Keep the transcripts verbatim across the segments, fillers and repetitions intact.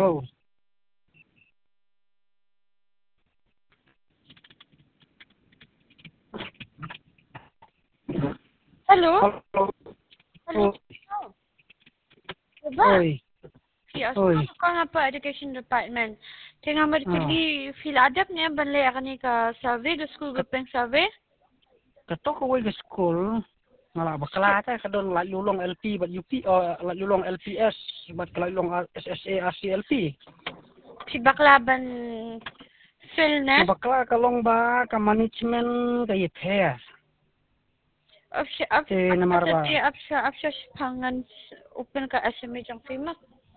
Oh. Hello? Hello. Hello? Oh. Diba? Oi. Yes, Oi. ako nga pa Education Department. Tingnan mo Ah. kali fill adap niya bali akani ka survey the school grouping survey. Kato ko way school. Ngala bakla ta kadon la lulong L P but U P o la lulong L P S but kala lulong S S A R C L P. Si baklaban fill na. Bakla kalong ba ka management kay pair. Afsha afsha Te namar ba. afsha afsha pangan open ka S M H ang FEMA.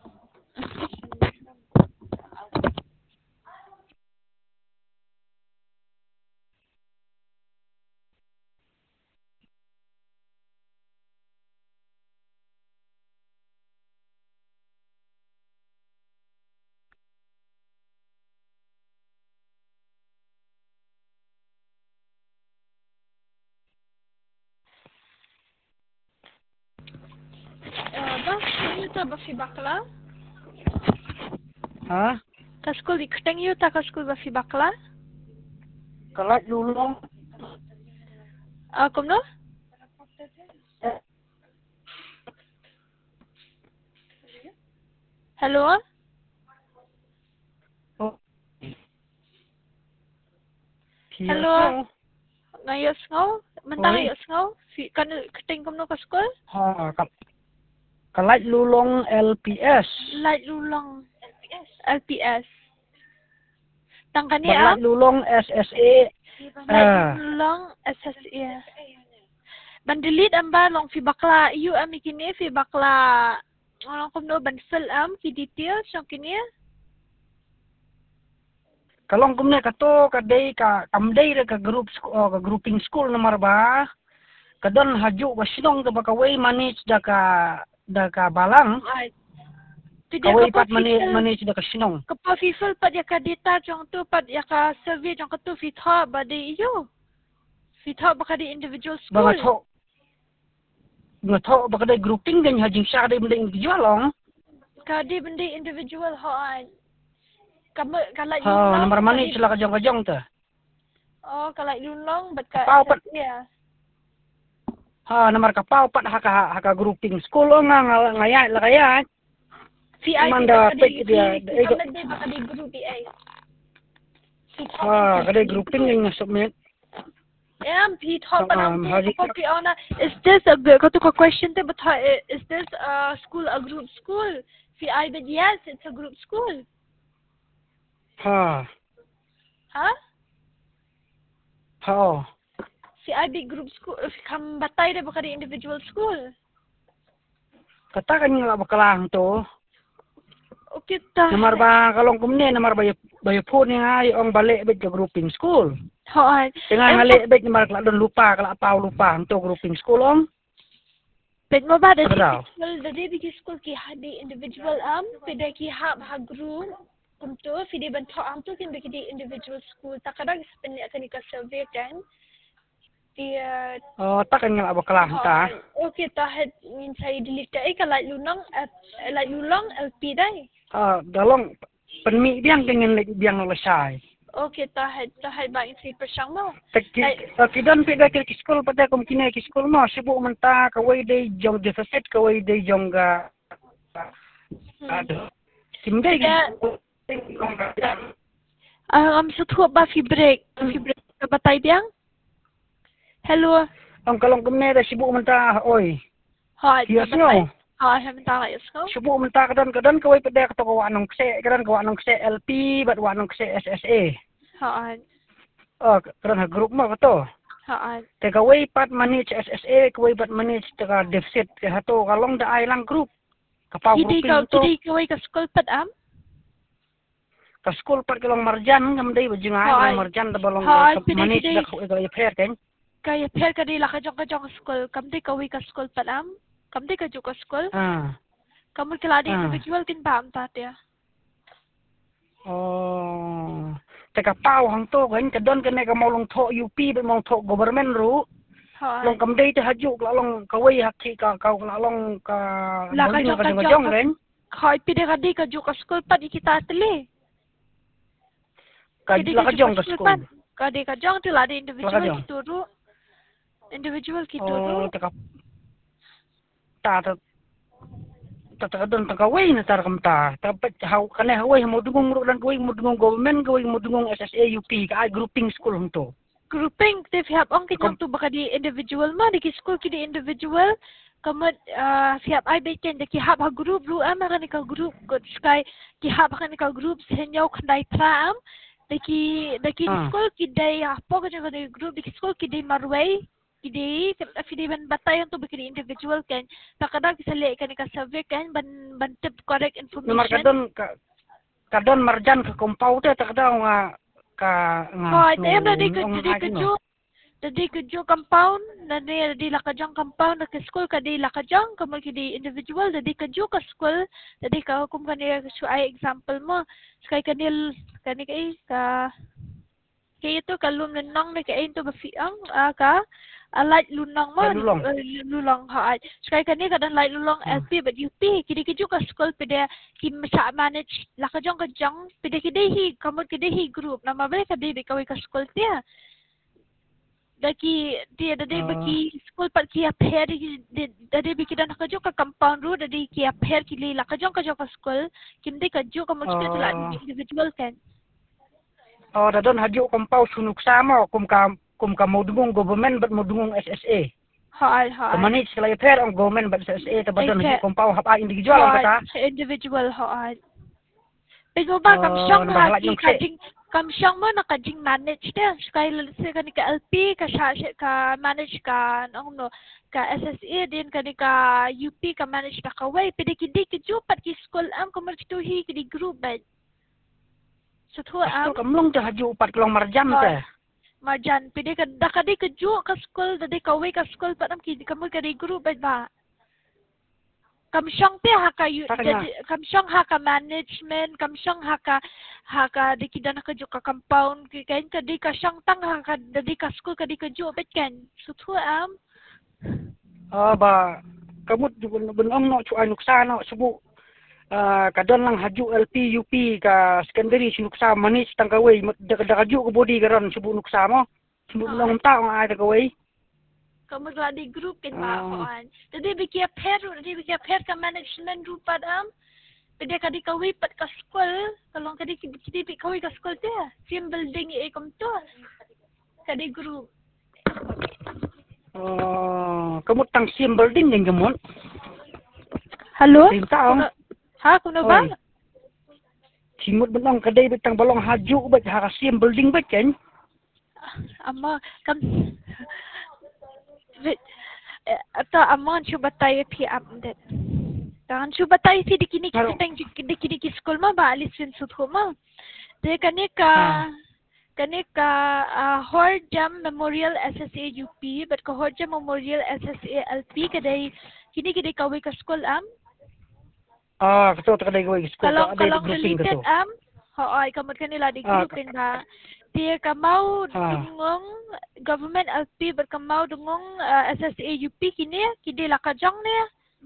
Uh, ba, ano ta ba si bakla? Ha? Ka school ikutang yu ta ka school ba si bakla? Kala lulong. Ah, uh, kumno? Hello? Oh. Hello? Ngayos ngaw? Manta ngayos ngaw? Si kan kuting kumno ka school? Ha, kal kalay lulong L P S. Light lulong L P S. L P S. Tang kani Baglay ang lulong S S A. light lulong S S A. Bandilit ang ba long fi bakla iyo ami kini fi bakla long kumno ban fill am fi details yung kini. Kalong kumne kato kaday ka kamday ka group oh, ka grouping school namar ba kadon haju ka sinong ka bakaway manage da ka da ka balang Ay. kaway pat manage manage da ka sinong Kapa fi fill pat ya ka data jong tu pat ya ka survey jong ka tu fi tha ba de iyo. Fi tha ba ka di individual school. ba tho nga tho ba kaday grouping din hajing siya kaday benda individual long Ka di benda individual ho ay. Kamu kalai ha lulong. namar manage sila ka jong ka jong ta Oh, kalai lulong bat ka Pau pat ya. ha namar ka pau pat haka haka grouping school o nga nga ngaya la kaya Si ay manda di pek dia ego di baka di group di ay. ha kaday grouping din nga submit Em pi thọ pa nam haji tu ko pi ona is this a ko tu ko question te but is this a school a group school? Si I but yes it's a group school. ha Ha? ha Si I be group school kam batay de baka di individual school. katakan nga bakalang to Okay ta. namar ba kalong kumne namar ba bayo po ni nga yung balik bet ka grouping school Hoy. tinga ngali bet namar kala don lupa kala pau lupa to grouping school om Ped mo ba da Adaw. school da di bigi school ki hadi individual am pede ki ha ha group kumto fide ban tho am to kin bigi di individual school takadang spend akan ka survey kan dia oh takan nga bakalang ta okay tahad min saya delete ay ka like lunang at like lulong L P dai ah dalong penmi biang dengan biang lesai okay tahad tahad ba in say persang mo Taki kidan pida ke school pada kum kini ke school mo sibuk menta kawai dai jong deficit kawai dai jong ga ada kimdai ah am sa thuop ba fi break fi break ka batay biang hello ang kalong kumne da sibuk menta oi ha yes no ha ha menta la yes ko sibuk menta kadan kadan kawai pada ka to anong kse kadan ko anong kse L P bat anong kse S S A ha oh kadan ha group mo kato ha te kawai pat manage S S A kawai pat manage ka deficit ke hato kalong da ai lang group kapau Hindi grouping ka to hindi ka way ka school pat am ka school pat kalong marjan ngam dai bajinga kalong marjan da balong manage da ko ga fair kan kaya per ka di la ka jong ka jong school kam di ka way ka school pat am kam di ka jong ka school ah kamu keladi individual kin ba am ta ya oh te ka pau hang to kan ka don kan ka maulong tho U P be mau tho government ru long kam dai te haju long ka way hakki ka ka long ka la ka jong ka jong kan Kau pide kadi kaju ke school pat kita teli. Ka la ka jong ka school. Kadi kajong tu lah ada individual Lakajong. kita ru. Individual kita Oh, ru. ta ka ta ta ta ta don ta ka wei na tar kam ta. Ta pa hau kane hawai mo dungong ru lan kawai mo dungong government kawai mo dungong S S A U P ka ai grouping school hum to. Grouping te siap ong kinyong tu baka di individual ma di school ki di individual. Kamad uh, siap ai beken de ki hab ha group ru am ka ni ka group kot sky ki hab ka ni ka group senyaw khandai pra am. Daki daki Ah. school ki day apa ka jang di group di school ki day marway ki day afidi ban batay untuk bagi individual kan takada kisale kan ka survey kan ban ban tip correct Nomor information kadon ka kadon marjan ka kompau te ta kada nga ka nga. oh ay ba di ka di ka jo di ka jo compound na di di la ka jang compound na ka school ka di la ka jang kamal ki di individual di ka jo ka school di ka kum kan so ay example mo kay kanil kani kay ka kay ito kalum nang na kay ito bafiang uh, ka light lunang mo Lulong. uh, lulong ha kay kani kadan light lulong Hmm. L P but U P kidi kidi ka school pede ki sa manage la ka jang ka jang pede kidi hi kamot kidi hi group na mabay ka di ka ka school tiya daki dia dadi Ah. baki school pat ki apher dadi bikidan ka jo ka compound ru dadi ki apher ki li la ka jang ka jo ka school kimdi ka jo ka mo school tu la Ah. individual kan Oh, da don haju kompau sunuk sama kum ka kum ka mo dungong government but mo dungong S S A. ha ha Ka manage kala fair ang government but S S A ta badon Ay, haju kompau hap a individual ang kata. sa individual ha pero ba kam Oh, siyang nabahala hati yung ka si. jing kam siyang mo naka jing manage dia kay lalitse ka ni ka L P ka siya ka manage ka ano no ka S S A din ka ni ka U P ka manage ka kaway pwede kidi ki jupat ki school am kumar kituhi kidi group ba so to am Pastor kamlong ta haju upat kelong marjam te. marjan pwede ka da ka di ka ju ka school da di kaway ka school pat am kidi kamar ka di group ba ba kam siyang pe haka yu kam siyang haka management kam siyang haka haka di kida na ka ju ka compound kain ka di ka siyang tang haka da di ka school ka di ka ju bet kan so to am Ah ba kamut bunong no chu anuksa no subu ah kadon lang haju L P U P ka secondary sinuksa manage tang kaway da da haju ko body karon subu nuksa mo subu long ta ang ay ta kaway kamu telah di group kan ba kawan jadi bikia pair jadi bikia pair ka management rupa am pede ka di kaway pat ka school kalau ka di kidi pi kaway ka school te team building e kom to ka di group oh kamut tang sim building ning gamon halo taong ha kuno ba simut benong kadai betang balong haju bet ha sim building bet kan amma kam atau amma cuba tayo pi update dan cuba tayo si dikini kita tang dikini ki school ma ba alisin sut ma de kanika kanika Horjam Memorial S S A U P but ka Horjam Memorial S S A L P kadai kini kini kaway ka school am ah kato ta kadai kaway school kalong kadai kalong grouping related kato am hoy kamot kanila di grouping ba dia kamau dungong government L P berkamau dungong uh, S S A U P kini kini lakajang ni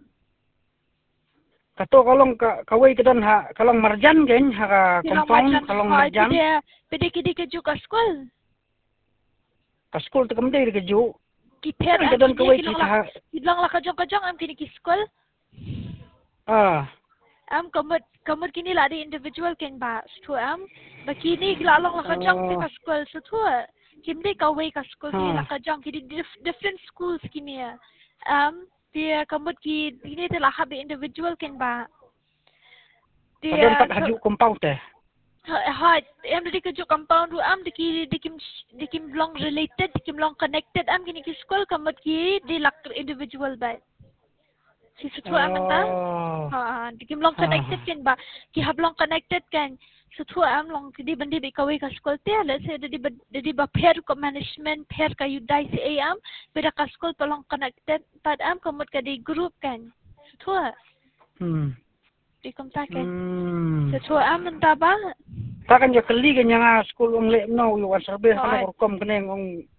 kato kalong ka kaway kadon ha kalong marjan gen ha compound kalong marjan dia pede kidi ke juga school ka school ta kamdai ke ju kiper kadon kaway kita kilang lakajang kajang am kini ki school ah am kamut kamut kini lah di individual ken ba tu am bakini gilalong lakajang ti ka school so tu kimde kaway ka school kini lakajang kini different schools kini am dia kamut ki ini telah habi individual ken ba dia kadon tak haju compound te ha am di ka ju compound ru am di dikim dikim long related dikim long connected am kini ki school kamut ki di lak individual ba si sutua am ta ha dikim long connected kan ba ki hablong connected kan sutua am long di bandi bi kaway ka school te let's say di di ba pair ko management pair ka yudai si am beda ka school palong connected pad am kamut ka di group kan sutua hmm di kom ta kan sutua am ta ba ta kan jo kali kan yang school ong le no yo survey kana kom keneng ong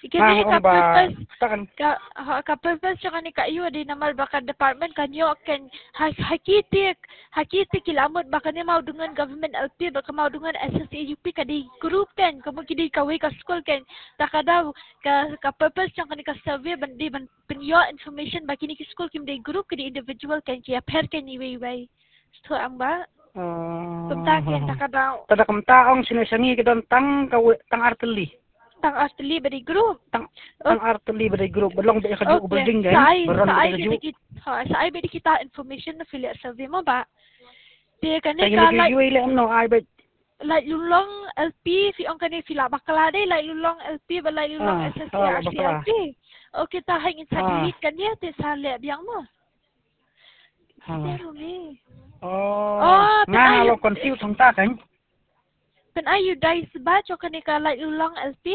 Kini Nga ang ba kapurpose takan ka ha kapurpose siya kani kayo di namal baka department kanyo ken ha- hakiti hakiti kilamot baka ni mau dengan government L P baka mau dengan S S A U P kadi group ken kamu kidi kawai ka school ken takadaw ka kapurpose siya kani ka survey bandi ban penyo information baki ni ki school kim di group kadi individual ken kia per ken ni wei wei sto ang ba kumta ken uh, takadaw tada kam taong sinasangi kedon tang kawe tang arteli tang asli badi group tang tang arteli bade grup belong be kaju okay building sa kan ay baron sa be ay kaju bidi kita ha sa ay bidi kita information na fill survey mo ba dia kani tay ka lagi like yui le no ai be like lulong L P fi ong kani fila bakla dai like lulong L P ba like lulong ah S S A ah R C L bakla P okay ta hang sa ah delete kan dia te sa le biang mo ah zero ni oh oh pen nga ayu lo confuse thong ta kan pen ayu dai ba cho kani ka like lulong L P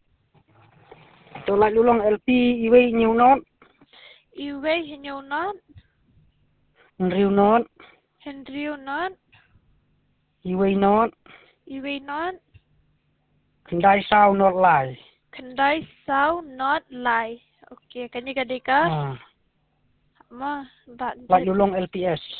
to lai lulong L P iwi new not iwe hinyo not riu not Henry not iwi not iwe not dai sao not lai Kandai sao not lie. Okay, kani kadi ka? ah Ma, ba lai lulong L P S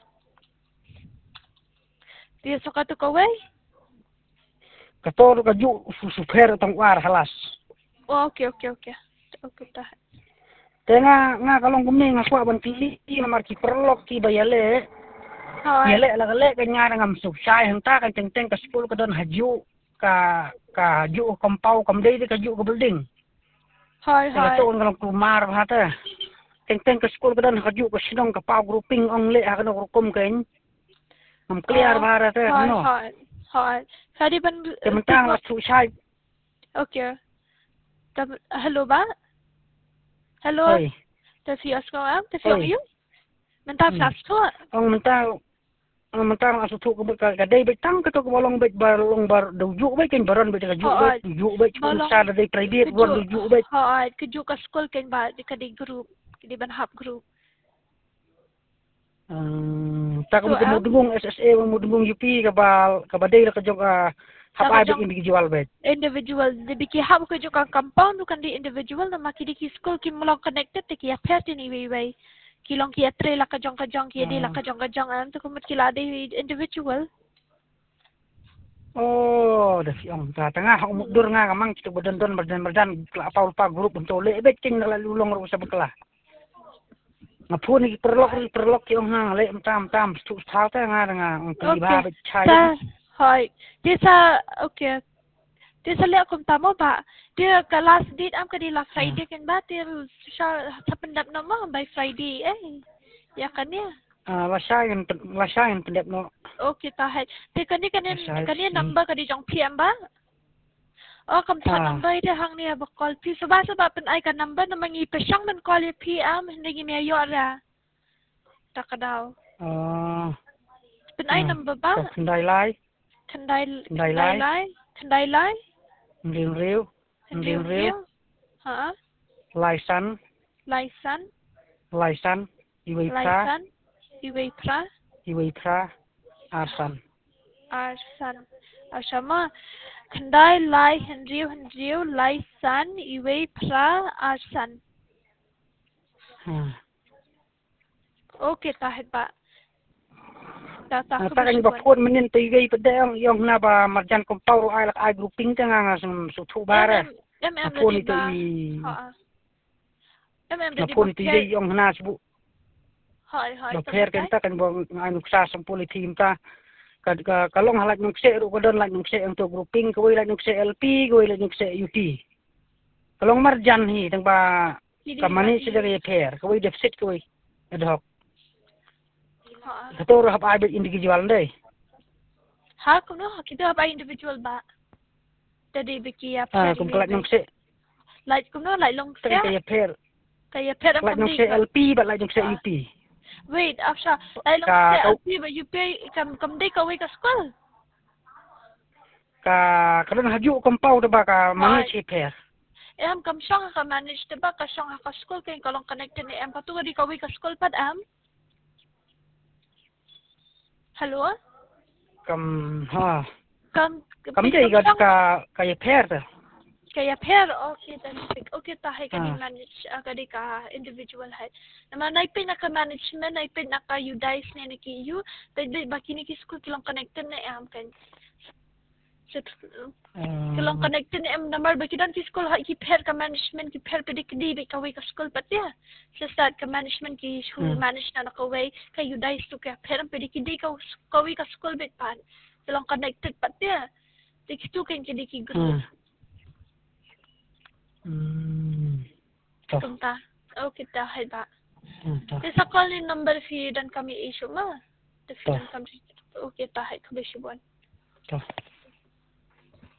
dia suka tu kawai? kator kaju super tong war halas Oh, okay, okay, okay. Okay, dah. tenga nga kalong kumi nga kwa ban pili namar ki perlok ki bayale Hai. yale la le ka nya ngam su sai hang ta ka teng teng ka school ka don haju ka ka haju kompau kam dei ka haju ka building Hai, ka hai. to ngam kumar ba ta teng teng ka school ka don haju ka sinong ka pau grouping ong le ha ka no kum kain ngam clear ba ra ta Hai, no hai. Hai. Kadi ban ke mentang la su sai Okay. Tab hello ba? Hello. oi Tafi asko am, tafi ang oi you? Mentang flash ko. ong mentang ong mentang asu tu ka ka dei betang ka to ko bolong bet balong bar do ju be ken baron be ka ju be ju be ku sa da dei private wan do ju be Hai, keju ka school ken ba di kadi group. Di ban hub group. Um, tak So, mo mo am? dugong S S A mo dugong U P ka ba ka ba dei ka jog ah hapay Nakajong- individual bet individual di biki hab ko jo kan compound kan di individual na makidi ki school ki mulong connected te ki apet ni way way kilong ki atre la ka jong ka jong ki di la ka jong ka jong an to kumut kila di individual oh da si ong ta tanga ha mudur nga kamang kita badan don badan badan kla apa lupa grup untuk le bet king la lulong ro sa bekla ngapun ni perlok ni perlok ki ong ha le tam tam stu thau ta nga nga ong pi ba bet chai sa hoy di sa okay di sa le kum tamo ba dia ka last date am ka di la friday kan ba dia sa sa pendap nama by friday eh ya kan ya ah la sain la sain pendep no okay tahat te kani kani Asal kani si. number ka di jong P M ba oh kam thon Ah. number dia hang ni ba call P so ba sa ba pen ai ka number na mangi pesyang man call ya P M hindi gi me yo ra takadaw oh pen ai Ah. number ba Ka kendai lai kandai Kandai kandai lai. lai kandai lai riu riu hindi riu riu ha lai san laisan lai san iwi pra laisan iwei pra iwi pra arsan arsan asama kandai lai hendriu hendriu laisan iwei pra arsan ha okay tahat ba ta ta ta kan ba phone menin ti gai pa dang yong na ba marjan kompau ro ai lak ai grouping ta nga nga sum su thu bara em em phone di itu ba i ha em em na di phone ba itu gai yong na su hai hai ba pher kan ta kan ba ai nuksa sam politim ta ka ka kalong halak nukse ro ko don lak nukse untuk grouping ko lak nukse L P ko lak nukse U P kalong marjan hi tang ba kamani si dari pher ko deficit ko ad hoc Betul hap ai individual deh. ha kuno kita apa individual ba tadi biki ya Ah, kum kelak nong se. like kuno like long Tak sia kaya pair. kaya pet am Kelak nong se kamdi L P, bat lak nong se U P. wait after like long Ka sia kau L P ba you pay kam kamdi ka wei ka school ka kadon haju kompau de ba ka manage si pair. eh am kam syang ka manage de ba ka syang ka school kay kalong connected ni am patu di ka wei ka school pad am hello Kam ha. kam Kam jai ka ka kaya pair ta. kaya pair okay dan okay tahay kami Ah. manage uh, kadi ka individual head naman na pinaka management na pinaka udice ni nikiyu dai bakini ki school kilong connected na am kan so kilong connected na am number bakidan ki school ha ki pair ka management ki pair pedi kidi be kaway ka school pat ya so start ka management ki school Hmm. manage na nakaway ka udice to ka pair pedi kidi ka kaway ka school bet pan kilong connected pat ya dikito kan kidi ki group Hmm. Toh. Kumta. Oh, kita hai ba. Hmm. Toh. Sa call ni number fi dan kami issue ma. Toh. Dan kami. Oh, kita hai kami sibuan. Toh.